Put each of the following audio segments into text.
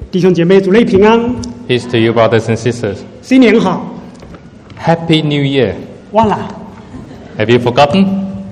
弟兄姐妹，主内平安， Peace to you, brothers and sisters. 新年好！ Happy New Year. 忘了， Have you forgotten?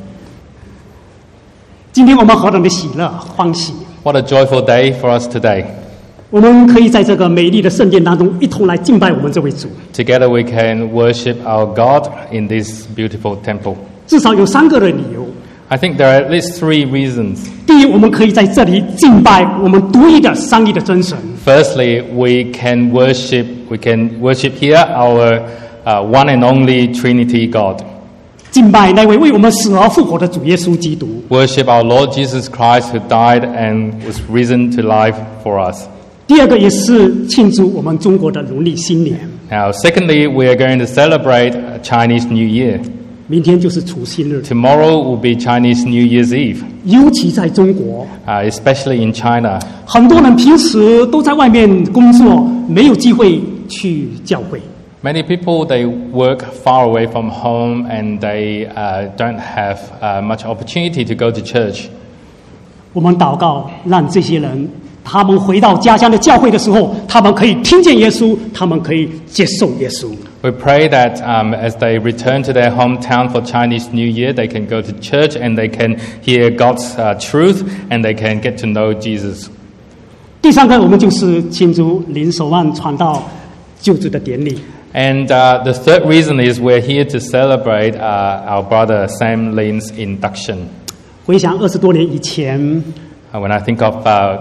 今天我们何等的喜乐欢喜！ What a joyful day for us today. 我们可以在这个美丽的圣殿当中，一同来敬拜我们这位主。 Together we can worship our God in this beautiful temple. 至少有3个的理由。 I think there are at least 3 reasons. 第一，我们可以在这里敬拜我们独一的三一的真神。 Firstly, we can worship here our one and only Trinity God. 敬拜那位为我们死而复活的主耶稣基督。 Worship our Lord Jesus Christ who died and was risen to life for us. 第二个也是庆祝我们中国的农历新年， Now, secondly, we are going to celebrate Chinese New Year. 明天就是除夕日， Tomorrow will be Chinese New Year's Eve, 尤其在中国， especially in China. 很多人平时都在外面工作，没有机会去教会。 Many people, they work far away from home and they don't have much opportunity to go to church. 我们祷告，让这些人，他们回到家乡的教会的时候，他们可以听见耶稣，他们可以接受耶稣。 We pray that as they return to their hometown for Chinese New Year, they can go to church and they can hear God's truth and they can get to know Jesus. 第三个，我们就是庆祝林守望传道救主的典礼。 And the third reason is we're here to celebrate our brother Sam Lin's induction. 回想20多年以前， When I think of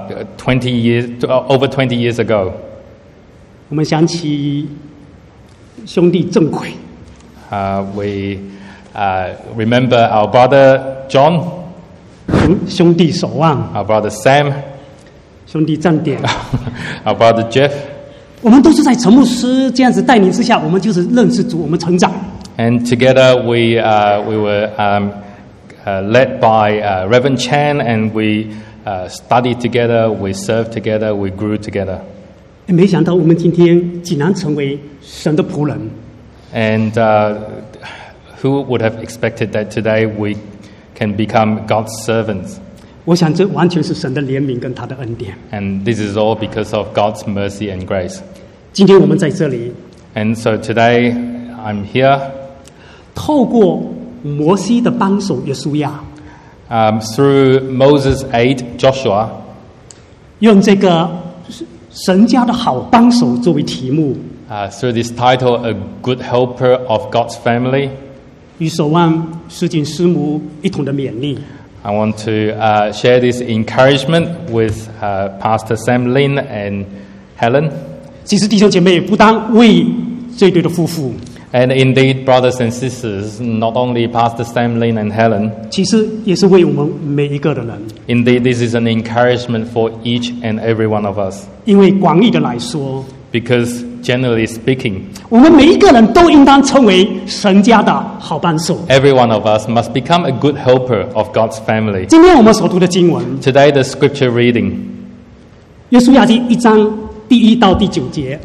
over 20 years ago, 我们想起兄弟郑奎， we remember our brother John, 兄弟守望， our brother Sam, 兄弟正典， our brother Jeff. 我们都是在陈牧师这样子带领之下，我们就是认识主，我们成长。 And together we were led by Reverend Chan, and we studied together, we served together, we grew together. 没想到我们今天竟然成为神的仆人。 And who would have expected that today we can become God's servants? 我想这完全是神的怜悯跟他的恩典。 And this is all because of God's mercy and grace. 今天我们在这里， And so today I'm here 透过摩西的帮手约书亚， through Moses' aid, Joshua, 用这个神家的好帮手作为题目， through this title, A Good Helper of God's Family. 与守望师景师母一同的勉励。 I want to share this encouragement with Pastor Sam Lin and Helen. 其实弟兄姐妹不单为这对的夫妇， And indeed, brothers and sisters, not only Pastor Sam Lin and Helen, 其实也是为我们每一个的人。 indeed this is an encouragement for each and every one of us. 因为广义的来说， Because generally speaking, 我们每一个人都应当成为神家的好帮手。 every one of us must become a good helper of God's family. 今天我们所读的经文， Today, the scripture reading, 约书亚记1章第1到第9节。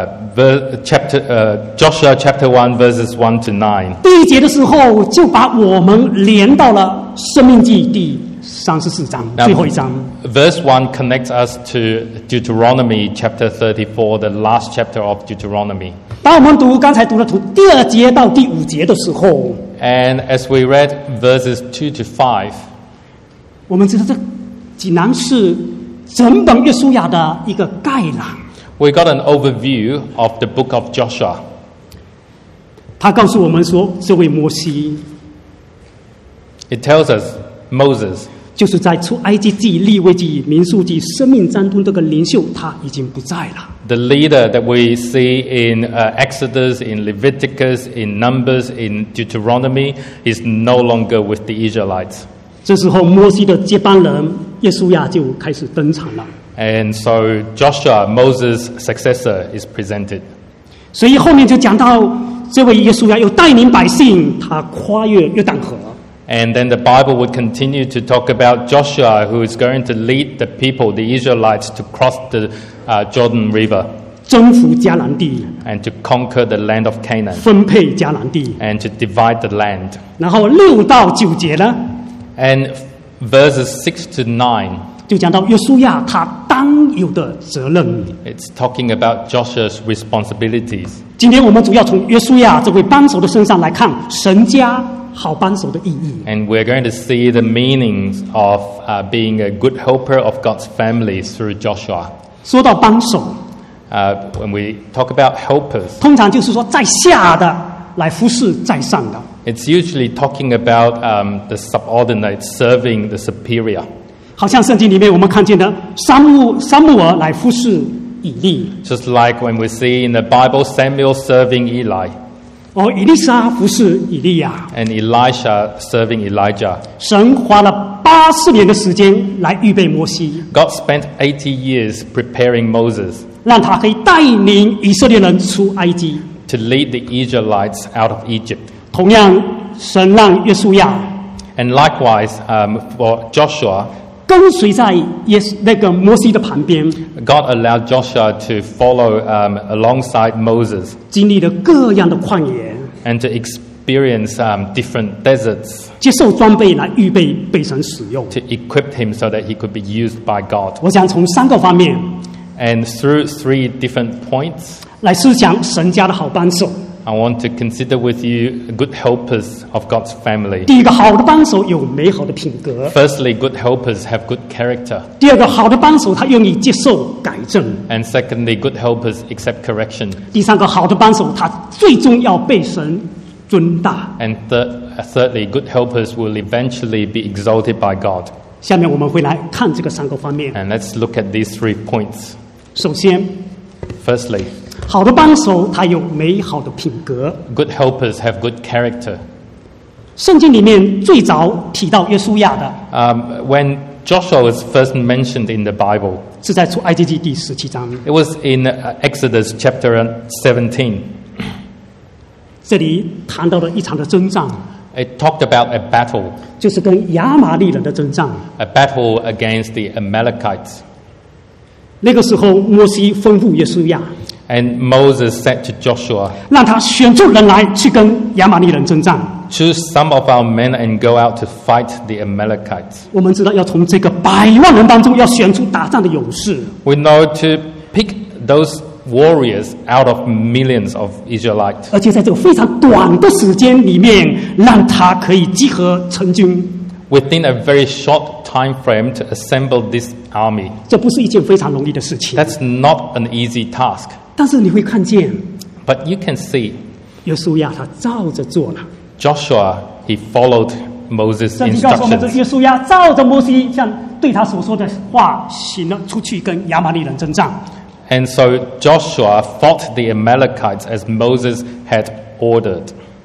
Joshua chapter 1, verses 1 to 9. 第1节的时候，就把我们连到了生命记第34章最后一章。 Verse 1 connects us to Deuteronomy chapter 34, the last chapter of Deuteronomy. 当我们刚才读了第2节到第5节的时候， And as we read verses 2 to 5, 我们知道这竟然是整本约书亚的一个概览。 we got an overview of the book of Joshua. 他告诉我们说，这位摩西 It tells us Moses, 就是在出埃及记、利未记、民数记、生命章中这个领袖，他已经不在了。 the leader that we see in Exodus, in Leviticus, in Numbers, in Deuteronomy, is no longer with the Israelites. 这时候，摩西的接班人约书亚就开始登场了。 And so Joshua, Moses' successor, is presented. 所以后面就讲到这位约书亚又带领百姓，他跨越约旦河。 And then the Bible would continue to talk about Joshua, who is going to lead the people, the Israelites, to cross the Jordan River 征服迦南地， and to conquer the land of Canaan 分配迦南地。 and to divide the land. 然后6到9节呢， And verses 6 to 9, 就讲到约书亚他当有的责任。 It's talking about Joshua's responsibilities. 今天我们主要从约书亚这位帮手的身上来看神家好帮手的意义。 And we're going to see the meanings of being a good helper of God's family through Joshua. 说到帮手， When we talk about helpers, 通常就是说在下的来服侍在上的。 it's usually talking about the subordinate serving the superior. 好像圣经里面我们看见的撒母耳来服侍以利， Just like when we see in the Bible Samuel serving Eli 以利沙服侍以利亚。 and Elisha serving Elijah. 神花了80年的时间来预备摩西， God spent 80 years preparing Moses 让他可以带领以色列人出埃及。 to lead the Israelites out of Egypt. 同样，神让约书亚 And likewise, for Joshua, 跟随在那个摩西的旁边， God allowed Joshua to follow alongside Moses 经历了各样的旷野， and to experience different deserts 接受装备来预备被神使用。 to equip him so that he could be used by God. 我想从3个方面 And through 3 different points, 来思想神家的好帮手。 I want to consider with you good helpers of God's family. 第一个，好的帮手有美好的品格； Firstly, good helpers have good character. 第二个，好的帮手他愿意接受改正； And secondly, good helpers accept correction. 第三个，好的帮手他最终要被神尊大。 And thirdly, good helpers will eventually be exalted by God. 下面我们会来看这个3个方面。 And let's look at these 3 points. 首先， Firstly, 好的帮手他有美好的品格。 good helpers have good character. 圣经里面最早提到约书亚的 When Joshua was first mentioned in the Bible, 是在出埃及记第17章， it was in Exodus chapter 17. 这里谈到了一场的征战， It talked about a battle 就是跟亚玛利人的征战。 against the Amalekites. 那个时候，摩西吩咐约书亚， And Moses said to Joshua, 让他选出人来去跟亚玛利人征战。 choose some of our men and go out to fight the Amalekites. 我们知道，要从这个100万人当中要选出打仗的勇士， We know to pick those warriors out of millions of Israelites. 而且在这个非常短的时间里面，让他可以集合成军。 Within a very short time frame to assemble this army. 这不是一件非常容易的事情。 That's not an easy task. 但是你会看见， But you can see 约书亚他照着做了。 Joshua, he followed Moses' 圣经告诉我们，这 instructions. 约书亚照着摩西像对他所说的话行了，出去跟亚玛利人征战。 And so Joshua fought the Amalekites as Moses had ordered.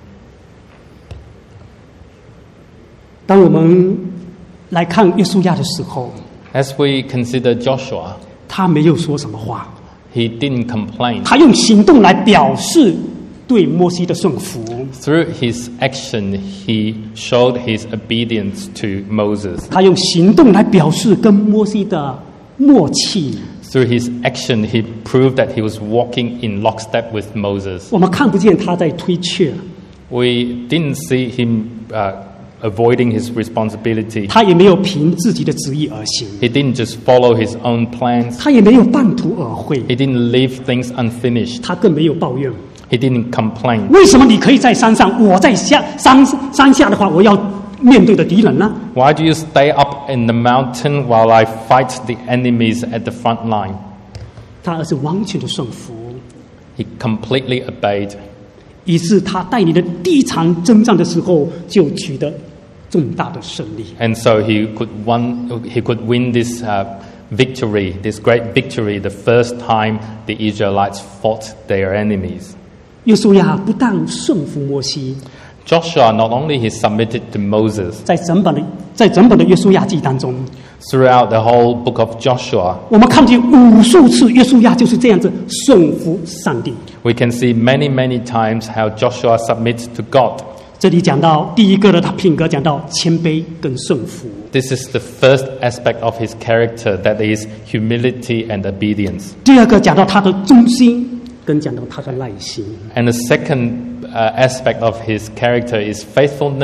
当我们来看约书亚的时候， As we consider Joshua, 他没有说什么话， he didn't complain. 他用行动来表示对摩西的顺服。 Through his action, he showed his obedience to Moses. 他用行动来表示跟摩西的默契。 Through his action, he proved that he was walking in lockstep with Moses. 我们看不见他在推却， We didn't see him avoiding his responsibility. 他也没有凭自己的旨意而行， He didn't just follow his own plans. 他也没有半途而废， He didn't leave things unfinished. 他更没有抱怨。 He didn't complain. 为什么你可以在山上，我在山下的话，我要面对的敌人呢？ Why do you stay up in the mountain while I fight the enemies at the front line? 他而是完全的顺服， He completely obeyed. 以致他带领的第一场征战的时候，就取得重大的胜利。 And so he could win this victory, this great victory, the first time the Israelites fought their enemies. 约书亚不但顺服摩西， Joshua, not only he submitted to Moses, 在整本的约书亚记当中， throughout the whole book of Joshua, 我们看见无数次约书亚就是这样子顺服上帝。 we can see many, many times how Joshua submits to God. 这里讲到第一个的他品格，讲到谦卑跟顺服。 This is the first aspect of his character, that is humility and obedience. 第二个讲到他的忠心，跟讲到他的耐心。 And the second aspect of his character is faithfulness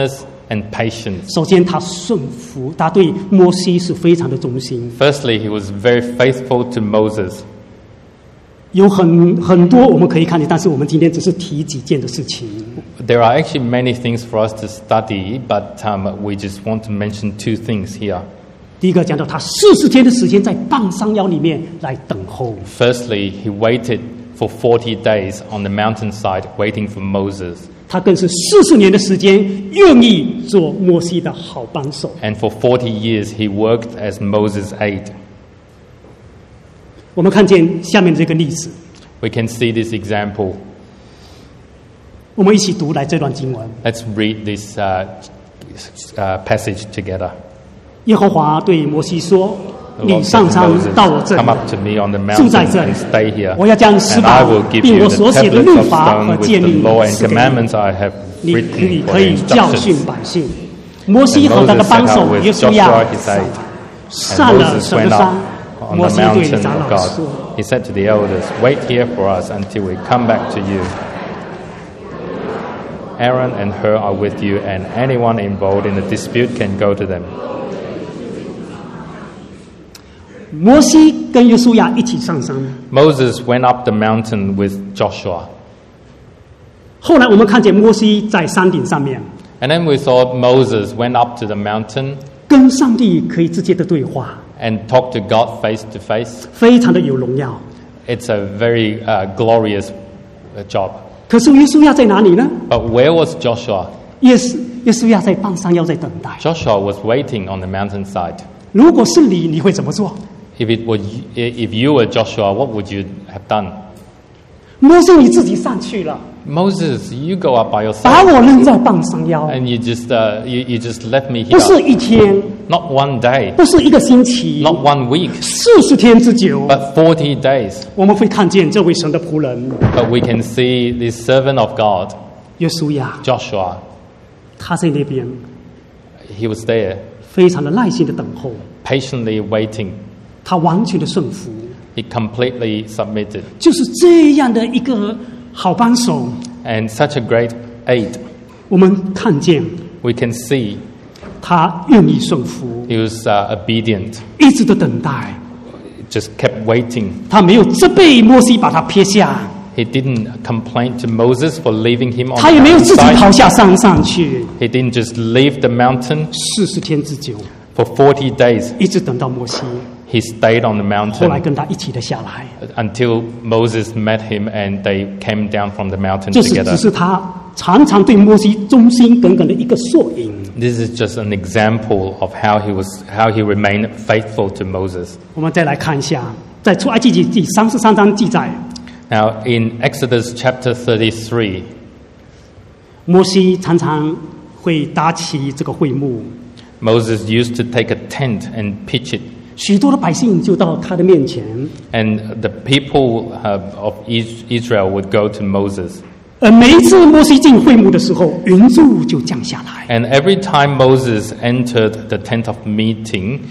and patience. 首先，他顺服，他对摩西是非常的忠心。 Firstly, he was very faithful to Moses. 有很多我们可以看见，但是我们今天只是提几件的事情。 There are actually many things for us to study, but we just want to mention two things here. 第一个讲到他40天的时间在棒山腰里面来等候。 Firstly, he waited for 40 days on the mountainside waiting for Moses. 他更是40年的时间愿意做摩西的好帮手。 And for 40 years, he worked as Moses' aide. 我们看见下面这个例子， We can see this example. 我们一起读来这段经文。 Let's read this passage together. 耶和华对摩西说：“ The 你 Lord 上 said 山 to Moses, 到我这里 come，up to me on the 住 mountain 在这里 and stay here. 我要将石 And I 板 will give 并 you 我 the 所写的 tablets 律 of 法 stone 和 with 诫 the 命 law and 赐给你， commandments I have 你 written 可 for 以 your 教训 instructions. 百姓。”摩西 And 和他的 Moses 帮 set 手 out with 约书亚 Joshua his aide. 上 And 了 Moses 什么 went 山 up？on 摩 the 西对 mountain 长 of 老 God. 说 He said to the elders, "Wait here for us until we come back to you. Aaron and Hur are with you, and anyone involved in a dispute can go to them." 摩西跟约书亚一起上山。 Moses went up the mountain with Joshua. 后来我们看见摩西在山顶上面 And then we saw Moses went up to the mountain 跟上帝可以直接的对话， and talked to God face to face. 非常的有荣耀。 It's a very glorious job. 可是约书亚在哪里呢？ But where was Joshua? 约书亚在棒山腰在等待。 Joshua was waiting on the mountainside. 如果是你，你会怎么做？ If you were Joshua, what would you have done? 摩西你自己上去了， Moses, you go up by 把 yourself, 我扔在棒山腰， and you just left me 不是 here. 一天， Not one day, 不是一个星期， not one week, 40天之久。 but 40 days. 我们会看见这位神的仆人 But we can see this servant of God, 约书亚， Joshua. 他在那边 He was there, 非常的耐心的等候， patiently waiting. 他完全的顺服， He completely submitted. 就是这样的一个好帮手。 And such a great aid. 我们看见 We can see 他愿意顺服， he was obedient, 一直的等待， just kept waiting. 他没有责备摩西把他撇下， He didn't complain to Moses for leaving him on 他也 the 没有自己 mountainside. 跑下山上去。 He didn't just leave the mountain 40天之久， for 40 days. 一直等到摩西， He stayed on the 后来 mountain 跟他一起的下来。 until Moses met him and they came down from the mountain 这是 together. 只是他常常对摩西忠心耿耿的一个缩影。 This is just an example of how he remained faithful to Moses. 我们再来看一下，在出埃及记第33章记载， Now in Exodus chapter 33, 摩西常常会搭起这个会幕， Moses used to take a tent and pitch it, 许多的百姓就到他的面前， and the people of Israel would go to Moses. 而每一次摩西进会幕的时候，云柱就降下来， And every time Moses entered the tent of meeting,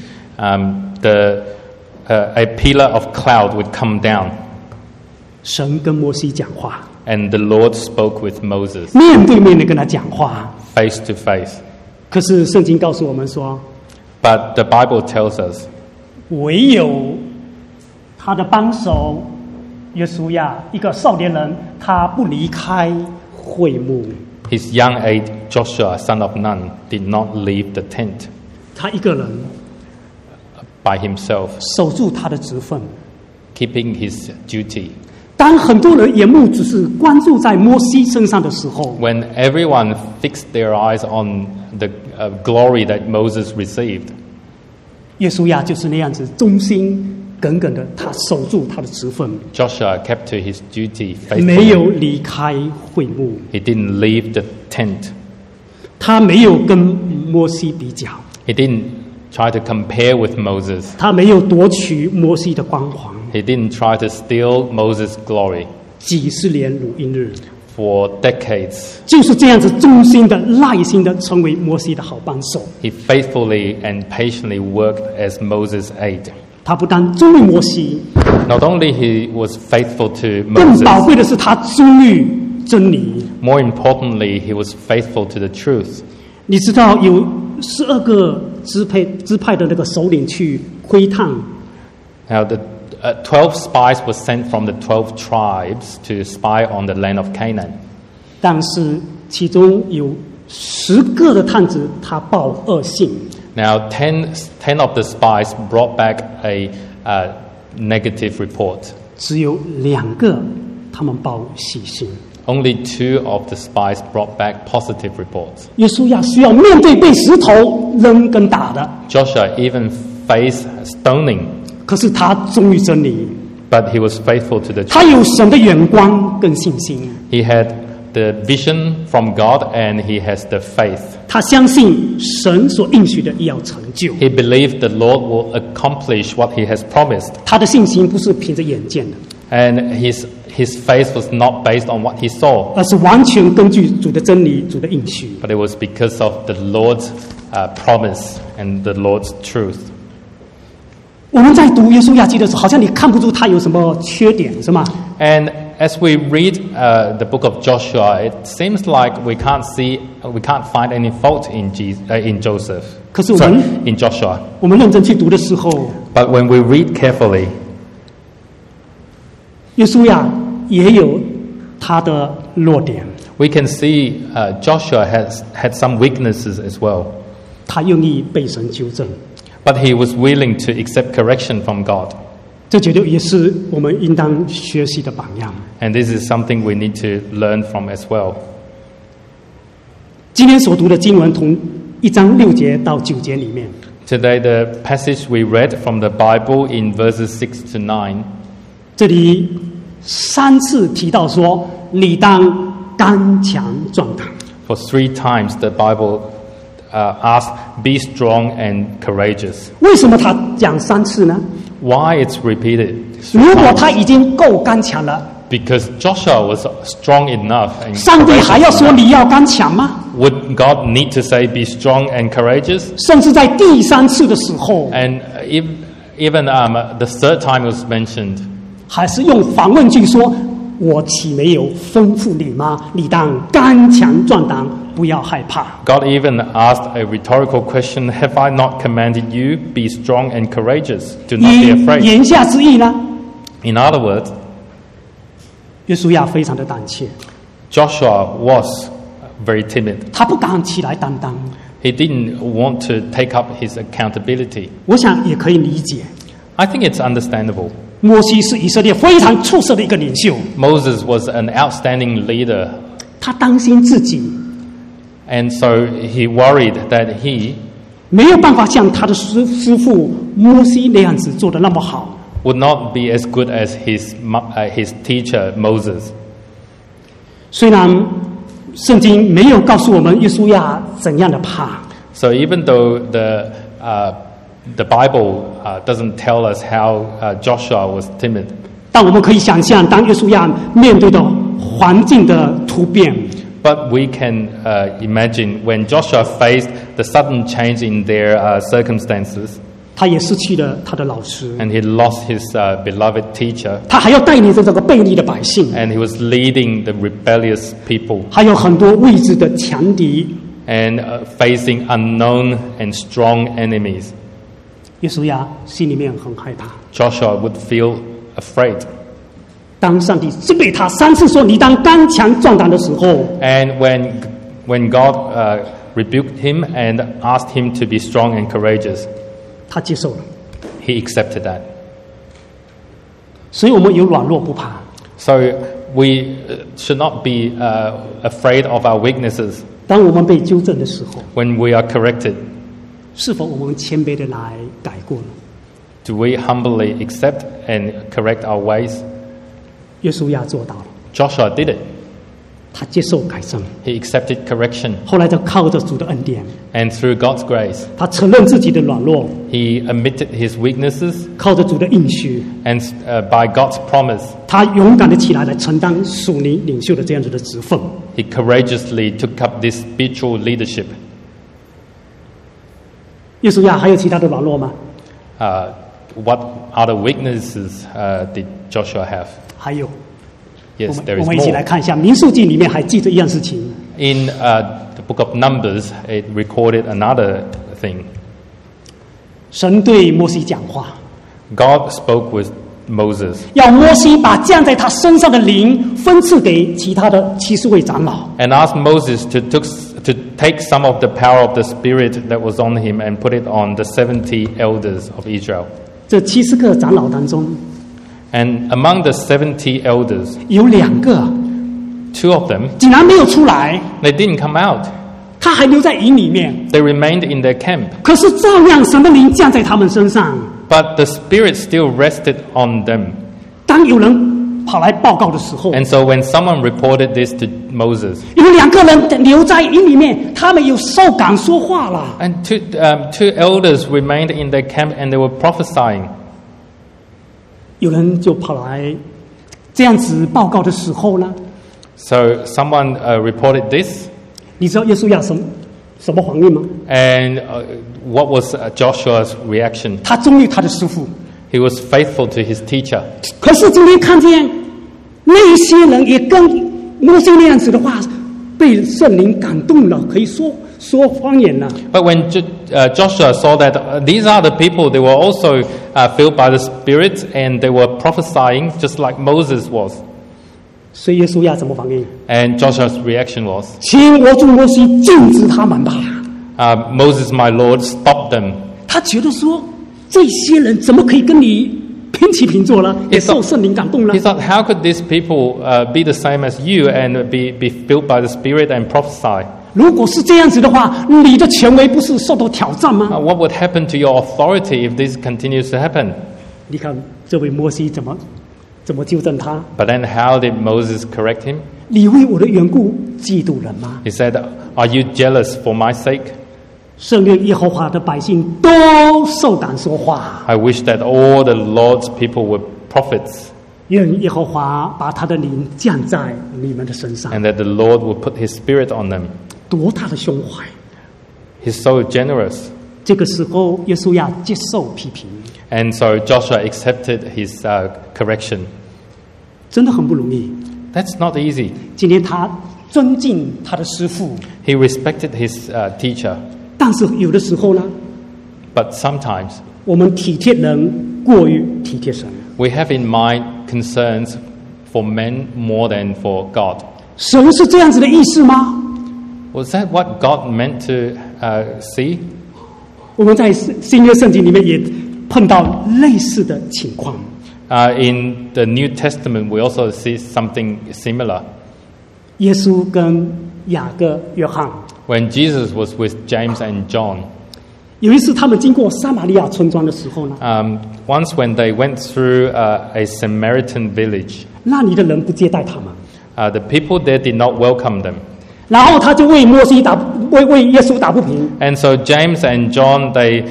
a pillar of cloud would come down, 神跟摩西讲话， and the Lord spoke with Moses 面对面的跟他讲话。 face to face. 可是圣经告诉我们说， But the Bible tells us 唯有他的帮手约书亚，一个少年人，他不离开会幕， his young aide Joshua, son of Nun, did not leave the tent 他一个人 by himself, 守住他的职分。 keeping his duty. 当很多人眼目只是关注在摩西身上的时候， When everyone fixed their eyes on the glory that Moses received, 约书亚就是那样子忠心耿耿的，他守住他的职分， Joshua kept to his duty 没有 faithfully. 离开会幕， He didn't leave the tent. 他没有跟摩西比较， He didn't try to compare with Moses. 他没有夺取摩西的光环， He didn't try to steal Moses' glory. 几十年如一日， For decades, 就是这样子忠心的、耐心的成为摩西的好帮手。 he faithfully and patiently worked as Moses' aide. 他不但忠于摩西， Not only he was faithful to 更宝 Moses, 贵的是他忠于真理。 more importantly, he was faithful to the truth. 你知道有12个支派的那个首领去窥探， Now, the 12 spies were sent from the 12 tribes to spy on the land of Canaan. 但是其中有10个的探子他报恶信， Now, 10 of the spies brought back a negative report. 只有2个他们报喜信。 Only 2 of the spies brought back positive reports. 约书亚需要面对被石头扔跟打的， Joshua even faced stoning, 可是他忠于真理， but he was faithful to the 他 truth. 有神的眼光跟信心， He had the vision from God and he has the faith. 他相信神所应许的也要成就。 He believed the Lord will accomplish what he has promised. 他的信心不是凭着眼见的， And his faith was not based on what he saw, 而是完全根据主的真理、主的应许。 but it was because of the Lord's promise and the Lord's truth. 我们在读约书亚记的时候，好像你看不出他有什么缺点，是吗？ And as we read the book of Joshua, it seems like we can't find any fault in Joseph. 可是我们 Sorry, in Joshua. 我们认真去读的时候， But when we read carefully, 约书亚也有他的弱点， we can see Joshua had some weaknesses as well. 他愿意被神纠正。 But he was willing to accept correction from God. 这绝对也是我们应当学习的榜样。 And this is something we need to learn from as well. 今天所读的经文从1章6节到9节里面， Today, the passage we read from the Bible in verses 6 to 9, 这里3次提到说，你当刚强壮胆。 for 3 times the Bible asks, be strong and courageous. 为什么他讲3次呢？ Why it's repeated? 如果他已经够刚强了， Because Joshua was strong enough and 上帝还要 courageous 说 enough. 你要刚强吗？ Would God need to say, be strong and courageous? 甚至在第3次的时候， And even the 3rd time it was mentioned, 还是用反问句说：“我岂没有吩咐你吗？你当刚强壮胆，不要害怕。” God even asked a rhetorical question, have I not commanded you, be strong and courageous? Do not be afraid. 言下之意呢， In other words, 约书亚非常的胆怯， Joshua was very timid. 他不敢起来担当。 He didn't want to take up his accountability. 我想也可以理解， I think it's understandable. 摩西是以色列非常出色的一个领袖， Moses was an outstanding leader, 他担心自己 and so he worried that he 没有办法像他的师父摩西那样子做得那么好。 would not be as good as his teacher Moses. 虽然圣经没有告诉我们约书亚怎样的怕， So even though the Bible doesn't tell us how Joshua was timid, 但我们可以想象，当约书亚面对的环境的突变， but we can imagine when Joshua faced the sudden change in their circumstances, 他也失去了他的老师， and he lost his beloved teacher, 他还要带领着这个悖逆的百姓， and he was leading the rebellious people, 还有很多未知的强敌。 and facing unknown and strong enemies. 约书亚心里面很害怕。 Joshua would feel afraid. 当上帝责备他3次说“你当刚强壮胆”的时候， And when God rebuked him and asked him to be strong and courageous, 他接受了。 he accepted that. 所以我们有软弱不怕。 So we should not be afraid of our weaknesses 当我们被纠正的时候， when we are corrected. 是否我们谦卑的来改过呢？ Do we humbly accept and correct our ways? 约书亚做到了， Joshua did it. 他接受改正， He accepted correction. 后来就靠着主的恩典， And through God's grace, 他承认自己的软弱， he admitted his weaknesses. 靠着主的应许， And by God's promise, 他勇敢的起来承担属灵领袖的这样子的职分。 he courageously took up this spiritual leadership. 约书亚还有其他的软弱吗？ What other weaknesses did Joshua have? 还有， Yes, 我 there 们 is 我们一起来 more. 看一下《民数记》里面还记着一样事情。 In the book of Numbers, it recorded another thing. 神对摩西讲话， God spoke with Moses, 要摩西把降在他身上的灵分赐给其他的70位长老。 and asked Moses to take some of the power of the Spirit that was on him and put it on the 70 elders of Israel. 这70个长老当中， And among the 70 elders, 有2个 2 of them, 竟然没有出来， they didn't come out. 他还留在营里面。 They remained in their camp. 可是照样神的灵降在他们身上。 But the Spirit still rested on them. 当有人跑来报告的时候， And so when someone reported this to Moses, 有2个人留在营里面，他们有受感说话了。 and two elders remained in their camp and they were prophesying. 有人就跑来这样子报告的时候呢， So someone reported this, 你知道耶稣亚什么反应吗？ and what was Joshua's reaction? 他忠于他的师傅。 He was faithful to his teacher. 可是今天看见那些人也跟摩西那样子的话，被圣灵感动了，可以说方言了。 But when Joshua saw that these are the people, they were also filled by the Spirit and they were prophesying just like Moses was. 所以耶稣亚怎么反应？ And Joshua's reaction was, 请我主摩西禁止他们吧。 Moses, my Lord, stop them. 他觉得说，这些人怎么可以跟你平起平坐呢？也受圣灵感动了 He。thought, how could these people be the same as you and be filled by the Spirit and prophesy? 如果是这样子的话，你的权威不是受到挑战吗？ What would happen to your authority if this continues to happen? 你看这位摩西怎么纠正他？ But then how did Moses correct him? 你为我的缘故嫉妒人吗？ He said, are you jealous for my sake? 圣愿耶和华的百姓都受感说话， I wish that all the Lord's people were prophets 愿耶和华把他的灵降在你们的身上， and that the Lord would put his Spirit on them. 多大的胸怀！ He's so generous. 这个时候，耶稣要接受批评， And so Joshua accepted his correction. 真的很不容易。 That's not easy. 今天他尊敬他的师傅， He respected his teacher. 但是有的时候呢， But sometimes 我们体贴人过于体贴神。 we have in mind concerns for men more than for God. 神是这样子的意思吗？ Was that what God meant to see? 我们在新约圣经里面也碰到类似的情况。 In the New Testament, we also see something similar. 耶稣跟雅各、约翰 When Jesus was with James and John, 有一次，他们经过撒玛利亚村庄的时候呢， once when they went through a Samaritan village, 那里的人不接待他们， the people there did not welcome them. 然后他就为耶稣打不平。 And so James and John, they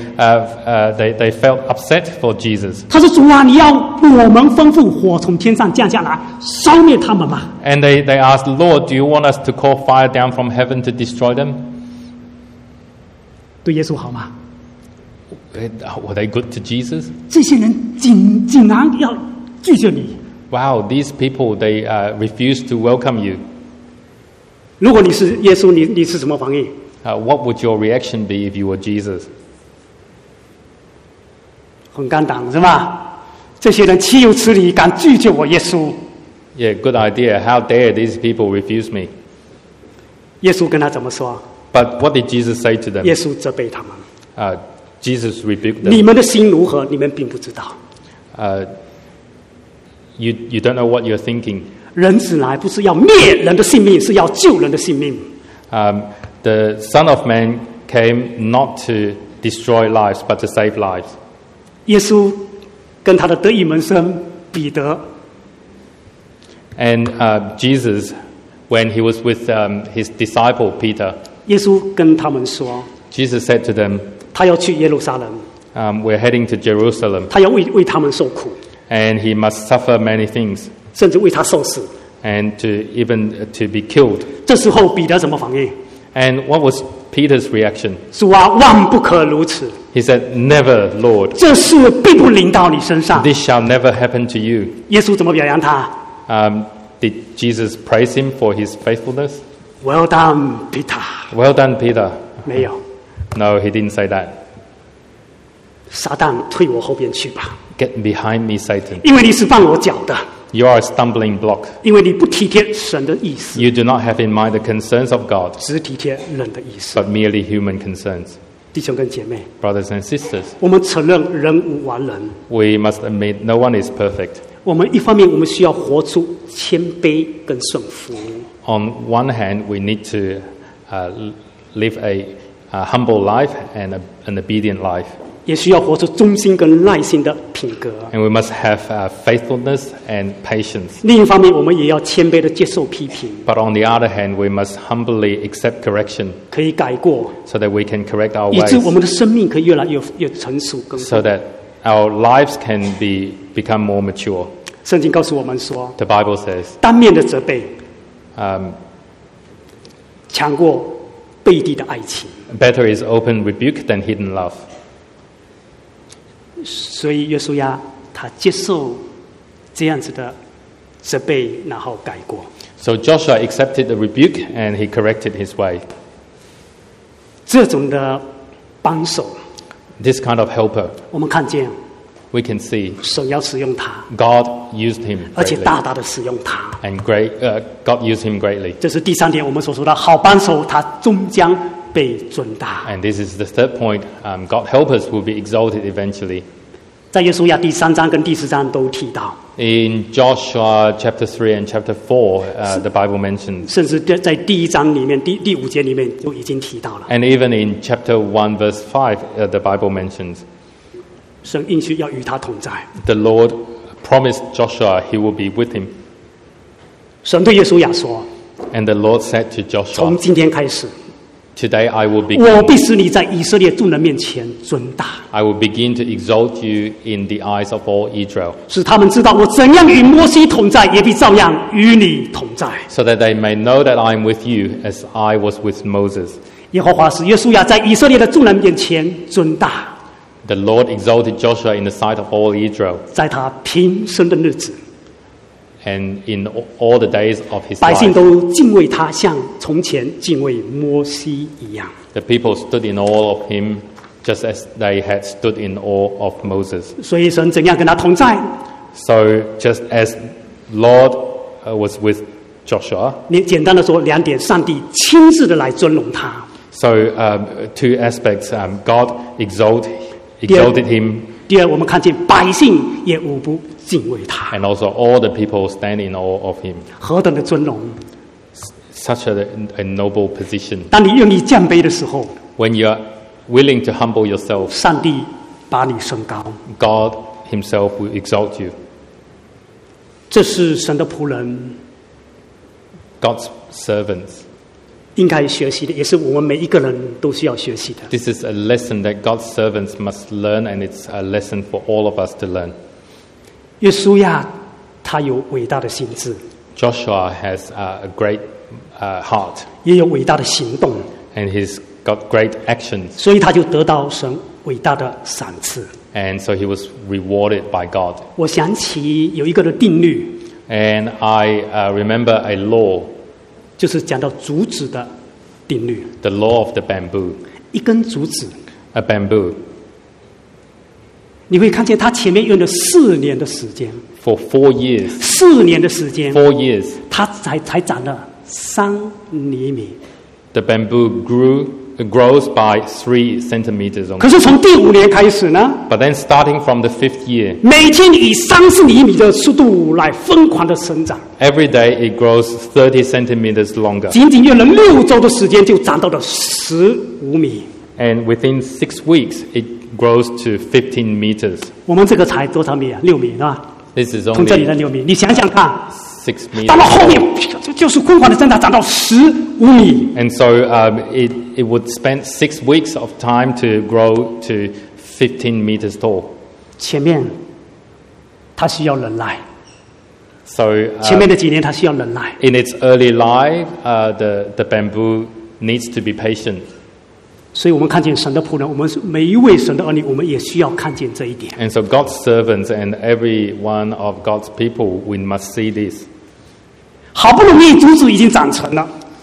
felt upset for Jesus. 他说：“主啊，你要我们吩咐火从天上降下来，烧灭他们吗？” And they asked, Lord, do you want us to call fire down from heaven to destroy them? 对耶稣好吗？ Were they good to Jesus? 这些人竟然要拒绝你。 Wow, these people, they refused to welcome you. 如果你是耶稣，你是什么反应？ What would your reaction be if you were Jesus? 很肝胆是吧？这些人岂有此理，敢拒绝我耶稣？ Yeah, good idea. How dare these people refuse me? 耶稣跟他怎么说？ But what did Jesus say to them? 耶稣责备他们。 Jesus rebuked 你 them. 们的心如何？你们并不知道。 You don't know what you're thinking. 人子来不是要灭人的性命，是要救人的性命。 The Son of Man came not to destroy lives, but to save lives. 耶稣跟他的得意门生彼得， And Jesus, when he was with his disciple Peter, 耶稣跟他们说， Jesus said to them, 他要去耶路撒冷， we're heading to Jerusalem, 他要为他们受苦， and he must suffer many things, 甚至为他受死。 and even to be killed. 这时候彼得怎么反应？ And what was Peter's reaction? 主啊，万不可如此！ He said, Never, Lord. 这事并不临到你身上。 This shall never happen to you. 耶稣怎么表扬他？ Did Jesus praise him for his faithfulness? Well done, Peter。 Well done, Peter. 没有， No, he didn't say that. 撒旦退我后边去吧， Get behind me, Satan. 因为你是绊我脚的， You are a stumbling block. 因为你不体贴神的意思， You do not have in mind the concerns of God, 只体贴人的意思。 but merely human concerns. 弟兄跟姐妹， Brothers and sisters, 我们承认人无完人。 we must admit no one is perfect. 我们一方面，我们需要活出谦卑跟顺服； On one hand, we need to live a humble life and an obedient life. 也需要活出忠心跟耐心的品格。 And we must have faithfulness and patience. 另一方面，我们也要谦卑的接受批评， But on the other hand, we must humbly accept correction 可以改过， so that we can correct our 以致我 ways, 们的生命可以越来越成熟更 so that our lives can become more mature. 圣经告诉我们说， The Bible says, 当面的责备 um, 强过背地的爱情。 better is open rebuke than hidden love. 所以约书亚他接受这样子的责备，然后改过。 So Joshua accepted the rebuke and he corrected his way. 这种的帮手， This kind of helper, 我们看见 we can see 神要使用他， God used him 而且 greatly, 大大的使用他。 and God used him greatly. 这是第三点，我们所说的好帮手，他终将被尊大。 And this is the third point. God help us will be exalted eventually. 在约书亚第3章跟第4章都提到， In Joshua chapter 3 and chapter 4, the Bible mentions, 甚至在第1章里面第5节里面就已经提到了， and even in chapter 1 verse 5, the Bible mentions, 神应许要与他同在。 the Lord promised Joshua he will be with him. 神对约书亚说 And the Lord said to：“ 从 Joshua, 今天开始， today I will 我必 begin, 使你在以色列众人面前尊大， I will begin to exalt you in the eyes of all Israel, 使他们知道我怎样与摩西同在，也必照样与你同在。 so that they may know that I am with you as I was with Moses. ” 耶和华使约书亚在以色列的众人面前尊大， The Lord exalted Joshua in the sight of all Israel, 在他平生的日子， and in all the days of his 百姓 life, 都敬畏他，像从前敬畏摩西一样。 the people stood in awe of him, just as they had stood in awe of Moses. 所以神怎样跟他同在？ So just as Lord was with Joshua, 你简单的说2点：上帝亲自的来尊荣他， so two aspects. God exalted him, 第二，我们看见百姓也无不敬畏他， and also all the people stand in awe of him. 何等的尊荣！ Such a noble position. 当你愿意降卑的时候， When you are willing to humble yourself, 上帝把你升高。 God himself will exalt you. 这是神的仆人 God's servants. 应该学习的，也是我们每一个人都需要学习的。 This is a lesson that God's servants must learn, and it's a lesson for all of us to learn. 约书亚他有伟大的心智， Joshua has a great heart, 也有伟大的行动， and he's got great actions, 所以他就得到神伟大的赏赐。 and so he was rewarded by God. 我想起有一个的定律， And I remember a law, 就是讲到竹子的定律。 the law of the bamboo. 一根竹子， A bamboo, 你会看见它前面用了4年的时间 for 4 years, ，4年的时间， 4 years, 它才长了3厘米。 the bamboo grows by 3 centimeters. 可是从第5年开始呢， But then starting from the 5th year, 每天以30厘米的速度来疯狂的生长， every day it grows 30 centimeters longer. 仅仅用了6周的时间就长到了15米。 And within 6 weeks, it grows to 15 meters. 我们这个才多少米啊？6米是吧？ This is 从这里的 only 6米，你想想看， 6 到了 meters. 后面就是疯狂的增长，长到15米。 And so it would spend 6 weeks of time to grow to 15 meters tall. 前面它需要忍耐， So 前面的几年它需要忍耐。 in its early life, the bamboo needs to be patient. 所以我们看见神的仆人，我们是每一位神的儿女，我们也需要看见这一点。 And so God's servants and every one of God's people, we must see this. 好不容易竹子已经长成了，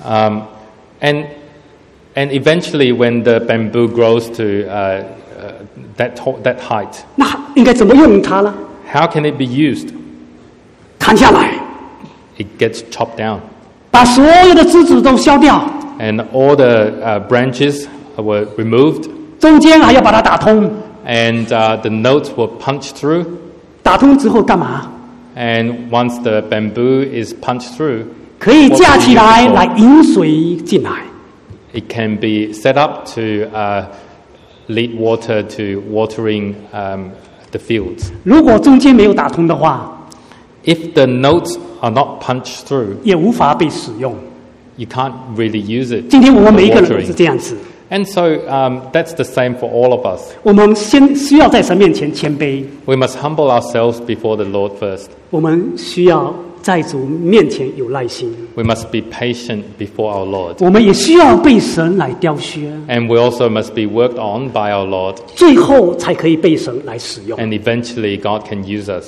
And eventually, when the bamboo grows to that height, 那应该怎么用它呢？ how can it be used? 砍下来， It gets chopped down, 把所有的枝子都削掉， and all the branches were removed, 中间还要把它打通。 and the notes were punched through. 打通之后干嘛？ And once the bamboo is punched through, 可以架起来 What do you use it for? 来引水进来。 it can be set up to lead water to watering the fields. 如果中间没有打通的话， If the notes are not punched through, 也无法被使用。 you can't really use it 今天我们 for 每一个人都是 watering. 这样子， And so that's the same for all of us. 我们先需要在神面前谦卑， We must humble ourselves before the Lord first. 我们需要在主面前有耐心， We must be patient before our Lord. 我们也需要被神来雕削， And we also must be worked on by our Lord. 最后才可以被神来使用。 And eventually God can use us.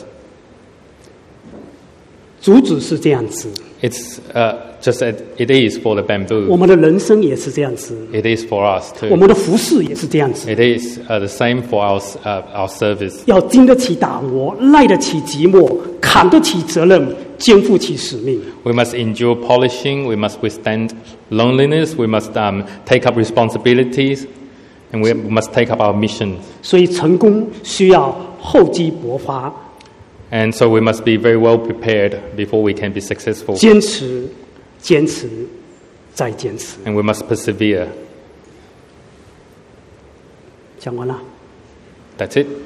主旨是这样子， It's just as it is for the 我 bamboo. 们的人生也是这样子， It is for us 我 too. 们的服饰也是这样子， It is the same for our service. 要经得起打磨，耐得起寂寞，扛得起责任，肩负起使命。 We must endure polishing. We must withstand loneliness. We must take up responsibilities. And we must take up our mission. 所以成功需要厚积薄发， And so we must be very well prepared before we can be successful. 坚持，坚持，再坚持。 And we must persevere. 讲完了， That's it.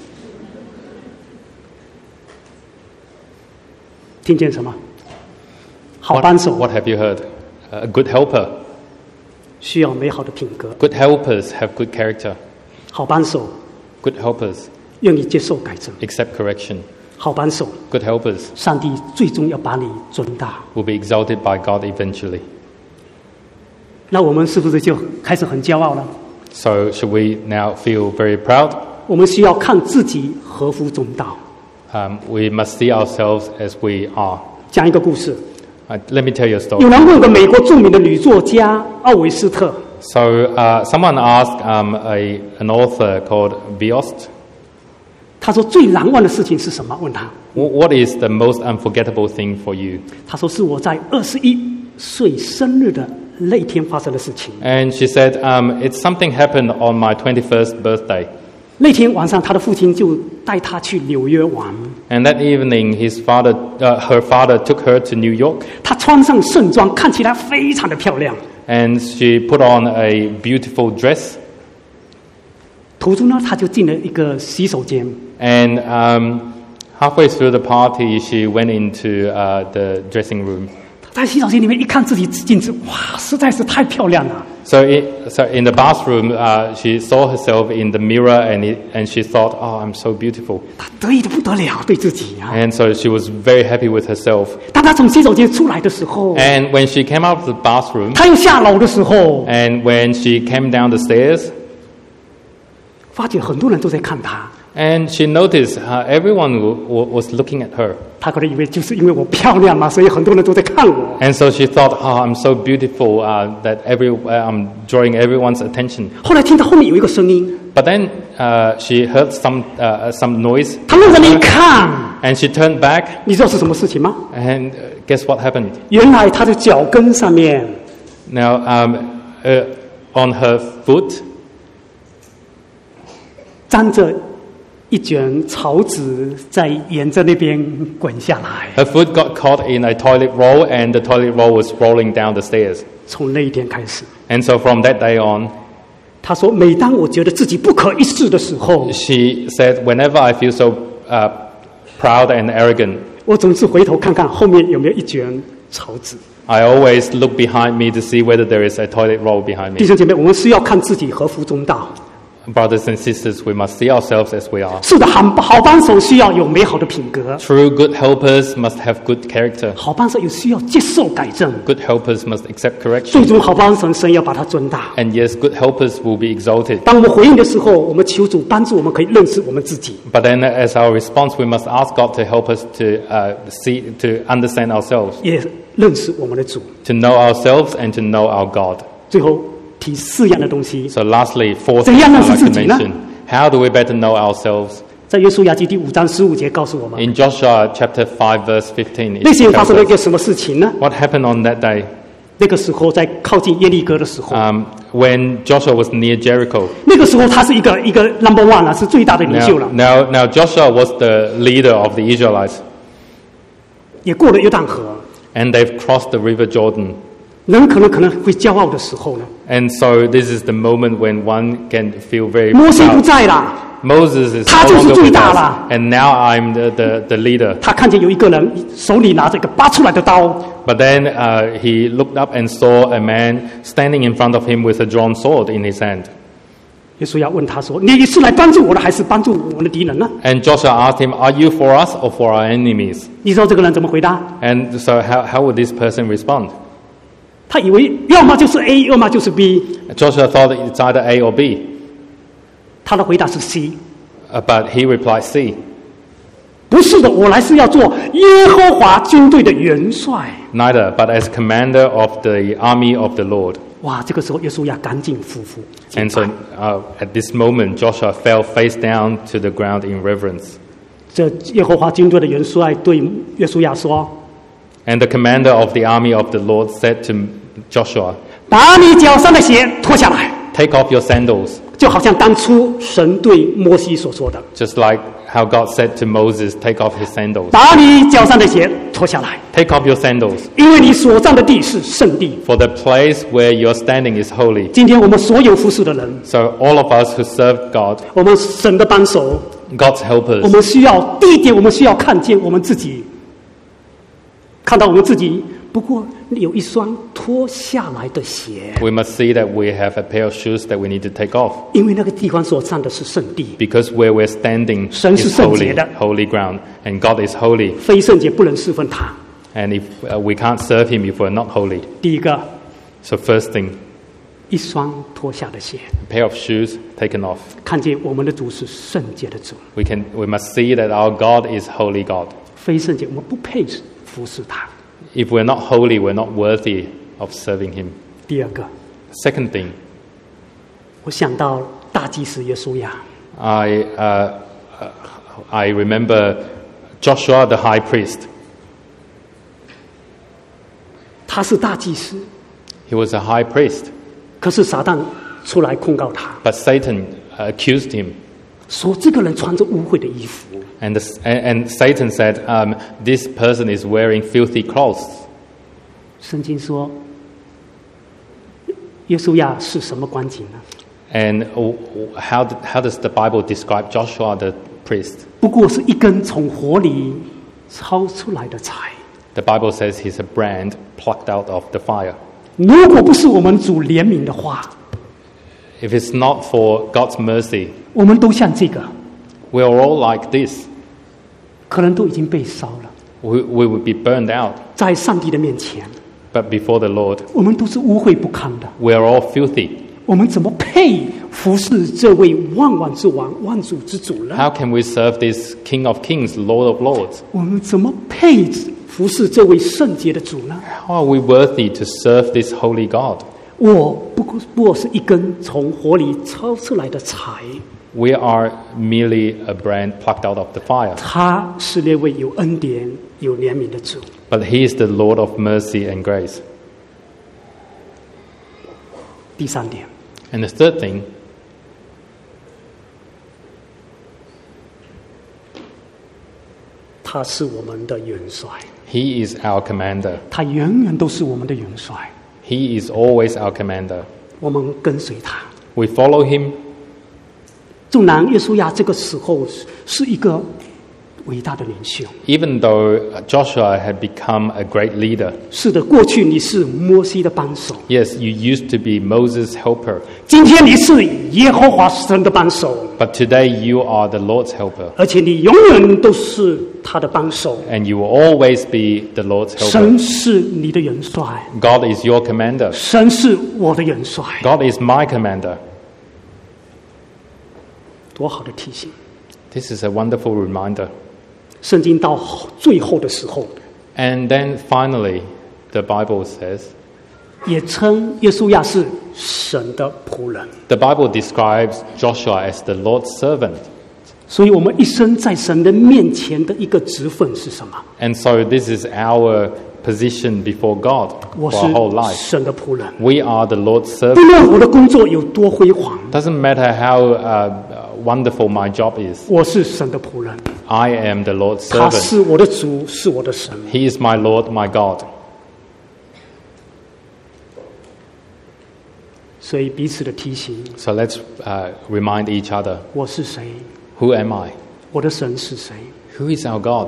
听见什么？好帮手 What have you heard? A good helper. 需要美好的品格， Good helpers have good character. 好帮手 Good helpers 愿意接受改正， accept correction. 好帮手， Good helpers 上帝最终要把你尊大。 will be exalted by God eventually. 那我们是不是就开始很骄傲了？ So should we now feel very proud? 我们需要看自己合乎中道。 We must see ourselves as we are. 讲一个故事， Let me tell you a 有 story. 人问个美国著名的女作家奥维斯特， So someone asked an author called Viost, 他说最难忘的事情是什么？问他， what is the most unforgettable thing for you? 他说是我在21岁生日的那天发生的事情。 And she said, it's something happened on my 21st birthday. 那天晚上，他的父亲就带他去纽约玩。 And that evening, her father took her to New York, 她穿上盛装，看起来非常的漂亮。 and she put on a beautiful dress. 途中呢，他就进了一个洗手间， And halfway through the party, she went into the dressing room. 在洗手间里面一看自己镜子，哇，实在是太漂亮了。 So in the bathroom, she saw herself in the mirror, and she thought, "Oh, I'm so beautiful." 她得意的不得了，对自己啊。 And so she was very happy with herself. 当她从洗手间出来的时候， And when she came out of the bathroom, 她又下楼的时候， and when she came down the stairs, 发觉很多人都在看她。 and she noticed everyone was looking at her. 她可能以为就是因为我漂亮嘛，所以很多人都在看我。 And so she thought, "Oh, I'm so beautiful that I'm drawing everyone's attention." 后来听到后面有一个声音， But then she heard some noise, 她愣着你看， and she turned back, 你知道是什么事情吗？ and guess what happened? 原来她的脚跟上面 Now, on her foot 沾着一卷草纸，在沿着那边滚下来。 her foot got caught in a toilet roll, and the toilet roll was rolling down the stairs. 从那一天开始， And so from that day on, 她说：“每当我觉得自己不可一世的时候， she said, "Whenever I feel so proud and arrogant, 我总是回头看看后面有没有一卷草纸。” I always look behind me to see whether there is a toilet roll behind 弟 me." 兄姐妹，我们需要看自己合乎中道。 Brothers and sisters, we must see ourselves as we are. 是的，好帮手需要有美好的品格， True good helpers must have good character. 好帮手也需要接受改正。 Good helpers must accept 最 correction. 终，好帮手神要把它尊大。 And yes, good helpers will be exalted. 当我们回应的时候，我们求主帮助我们可以认识我们自己。 But then as our response, we must ask God to help us to understand ourselves. 也认识我们的主。 to know ourselves and to know our God. 最后提4样的东西， So lastly, 4 怎 things 样认 I'd 识 like 自 to 己呢？ mention. How do we better know ourselves? 在约书亚记第5章15节告诉我们， In Joshua chapter 5 verse 15, 那 it 些人发 tells 生了一 us 个什么事情呢？ what happened on that day. 那个时候在靠近耶利哥的时候， When Joshua was near Jericho. 那个时候他是一个 number one 了，是最大的领袖了， Now Joshua was the leader of the Israelites, 也过了约旦河。 and they've crossed the river Jordan. 人可能会骄傲的时候呢， And so this is the moment when one can feel very 摩西不 proud. 在啦， Moses is 他 no 就是 longer 最 with 大 us, 啦。 and now I'm the leader. 他看见有一个人手里拿着一个拔出来的刀， But then he looked up and saw a man standing in front of him with a drawn sword in his hand. 耶稣要问他说：“你是来帮助我的，还是帮助我们的敌人呢 And Joshua asked him, "Are you for us or for our enemies?" ？” 你知道这个人怎么回答？ And so how would this person respond? 他以为要么就是 A， 要么就是 B。 Joshua thought it's either A or B, 他的回答是 C。 but he replied C. 不是的，我来是要做耶和华军队的元帅。 Neither, but as commander of the army of the Lord. 哇，这个时候耶稣要赶紧匍匐。 And so at this moment, Joshua fell face down to the ground in reverence. 这耶和华军队的元帅对约书亚说 And the commander of the army of the Lord said to Joshua, 把你脚上的鞋脱下来， "Take off your sandals," 就好像当初神对摩西所说的， just like how God said to Moses, "Take off his sandals." 把你脚上的鞋脱下来， Take off your sandals, 因为你所站的地是圣地。 for the place where you're standing is holy. 今天我们所有服侍的人， So all of us who serve God, 我们神的帮手， God's 我 helpers, 们需要第一点，我们需要看见我们自己，看到我们自己不过有一双脱下来的鞋， we must see that we have a pair of shoes that we need to take off, 因为那个地方所站的是圣地， because where we're standing 神是 is 圣洁 holy, 的。 holy ground, and God is holy. 非圣洁不能侍奉他。 And if we can't serve Him if we're not holy. 第一个， So first thing, 一双脱下的鞋， a pair of shoes taken off. 看见我们的主是圣洁的主， We must see that our God is holy God. 非圣洁我们不配服侍他。 If we're not holy, we're not worthy of serving Him. 第二个， Second thing, 我想到大祭司耶稣亚， I remember Joshua the high priest. 他是大祭司， He was a high priest, 可是撒旦出来控告他， but Satan accused him. 说这个人穿着污秽的衣服。 And Satan said, "This person is wearing filthy clothes." 圣经说，耶稣亚是什么光景呢？ And how does the Bible describe Joshua the priest? 不过是一根从火里抄出来的柴。 The Bible says he's a brand plucked out of the fire. 如果不是我们主怜悯的话， If it's not for God's mercy, 我们都像这个， we are all like this. 可能都已经被烧了。 We would be burned out. 在上帝的面前， But before the Lord, 我们都是污秽不堪的。 we are all filthy. 我们怎么配服侍这位万王之王、万主之主呢？ How can we serve this King of Kings, Lord of Lords? 我们怎么配服侍这位圣洁的主呢？ How are we worthy to serve this holy God? 我不过是一根从火里抄出来的柴， We are merely a brand plucked out of the fire. 他是那位有恩典、有怜悯的主。 But He is the Lord of mercy and grace. 第三点， And the third thing, 他是我们的元帅， He is our commander. 他永远都是我们的元帅。 He is always our commander. 我们跟随他。 We follow Him. 纵然耶稣亚这个时候是一个伟大的领袖， Even though Joshua had become a great leader, 是的，过去你是摩西的帮手， yes, you used to be Moses' helper, 今天你是耶和华神的帮手， but today you are the Lord's helper, 而且你永远都是他的帮手。 and you will always be the Lord's 神 helper. 是你的元帅， God is your commander. 神是我的元帅， God is my commander. 多好的提醒！ This is a wonderful reminder. 圣经到最后的时候， And then finally, the Bible says. 也称约书亚是神的仆人。 The Bible describes Joshua as the Lord's servant. 所以我们一生在神的面前的一个职分是什么？ And so this is our position before God 我 for our whole 是 life. 神的仆人。 We are the Lord's 不 servant. 论我的工作有多辉煌， Doesn't matter how wonderful my job is. 我是神的仆人。 I am the Lord's 他 servant. 是我的主，是我的神。 He is my Lord, my God. 所以彼此的提醒： So let's remind each other, 我是谁？ who am I? 我的神是谁？ Who is our God?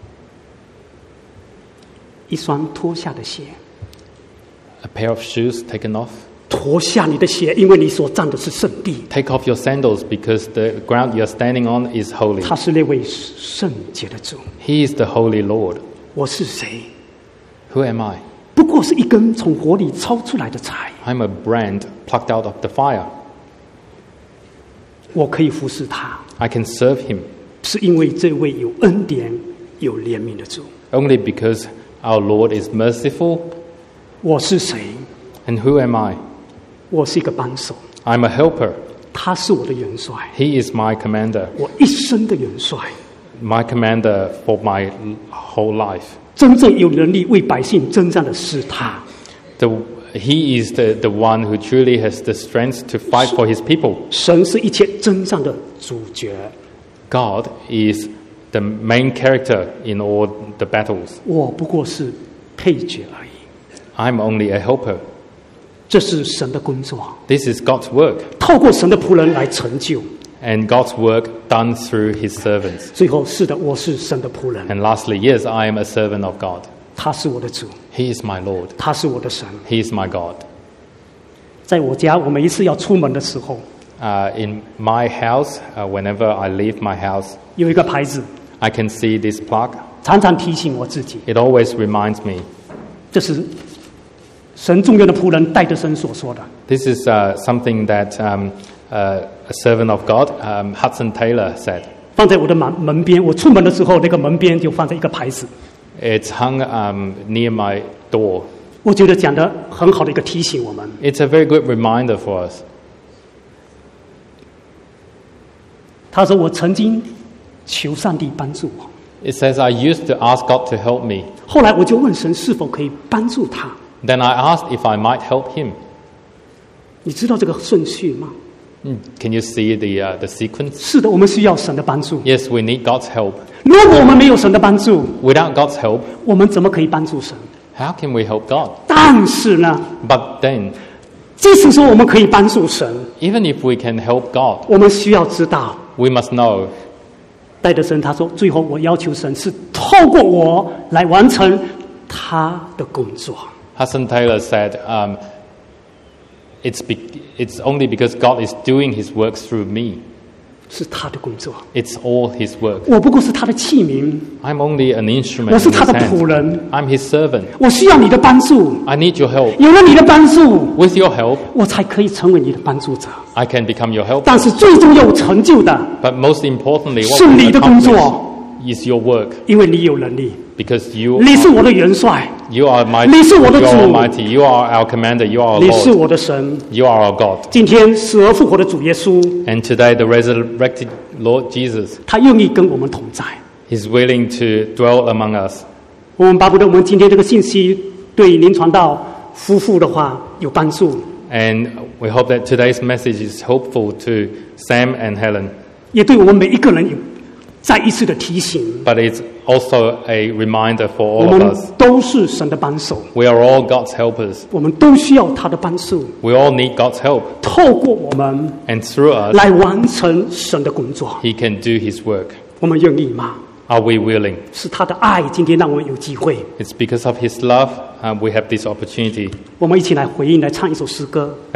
一双脱下的鞋， A pair of shoes taken off. 脱下你的鞋，因为你所站的是圣地， Take off your sandals because the ground you're standing on is holy. 他是那位圣洁的主。 He is the Holy Lord. 我是谁？ Who am I? 不过是一根从火里抽出来的柴， I'm a brand plucked out of the fire. 我可以服侍他， I can serve him 是因为这位有恩典、有怜悯的主。 only because our Lord is merciful. 我是谁？ And who am I? 我是一个帮手， I'm a helper. 他是我的元帅， He is my commander. 我一生的元帅。 My commander for my whole life. 真正有能力为百姓征战的是他。 He is the one who truly has the strength to fight for his people. 神是一切征战的主角， God is the main character in all the battles. 我不过是配角而已。 I'm only a helper. 这是神的工作， This is God's work. 透过神的仆人来成就。 And God's work done through his servants. 最后，是的，我是神的仆人， And lastly, yes, I am a servant of God. 他是我的主， He is my Lord. 他是我的神。 He is my God. 在我家，我每一次要出门的时候， In my house, whenever I leave my house, 有一个牌子， I can see this plaque. 常常提醒我自己， It always reminds me. 这是神重要的仆人戴德生所说的。 This is something that a servant of God, Hudson Taylor, said. 放在我的门边，我出门的时候，那个门边就放在一个牌子。 It's hung near my door. 我觉得讲的很好的一个提醒我们。 It's a very good reminder for us. 他说：“我曾经求上帝帮助我， It says, I used to ask God to help me. 后来我就问神是否可以帮助他。 Then I asked if I might help him. 你知道这个顺序吗？ Can you see the sequence? 是的，我们需要神的帮助。 Yes, we need God's help. 如果我们没有神的帮助， Without God's help, 我们怎么可以帮助神？ how can we help God? 但是呢， But then, 即使说我们可以帮助神， even if we can help God, 我们需要知道， we must know 戴德生他说，最后我要求神是透过我来完成他的工作。 Hudson Taylor said, it's only because God is doing his work through me. 是他的工作， It's all his work. 我不过是他的器皿， I'm only an instrument 我是 in 他 his 的仆 hand. 人， I'm his servant. 我需要你的帮助。 I need your help. 有了你的帮助， With your help, 我才可以成为你的帮助者。 I can become your helper. 但是最终有成就的， But most importantly, 是 what 你 we 的工作， accomplish is your work. 因为你有能力， Because you 你是我的元帅， are mighty. 你是我的 You 主。 are almighty. You are our commander. You are our 你是 Lord. 我的神。 You are our God. 今天死而复活的主耶稣， And today, the resurrected Lord Jesus 他愿意跟我们同在。 is willing to dwell among us. 我们巴不得我们今天这个信息对临传道夫妇的话有帮助， And we hope that today's message is helpful to Sam and Helen. 也对我们每一个人有再一次的提醒。 But it's also a reminder for 我 all of 们 us. 都是神的帮手， We are all God's helpers. 我们都需要他的帮助， We all need God's help. 透过我们 And through us, 来完成神的工作。 He can do His work. 我们愿意吗？ Are we willing? 是他的爱，今天让我们有机会。 It's because of His love we have this opportunity. 我们一起来回应，来唱一首诗歌。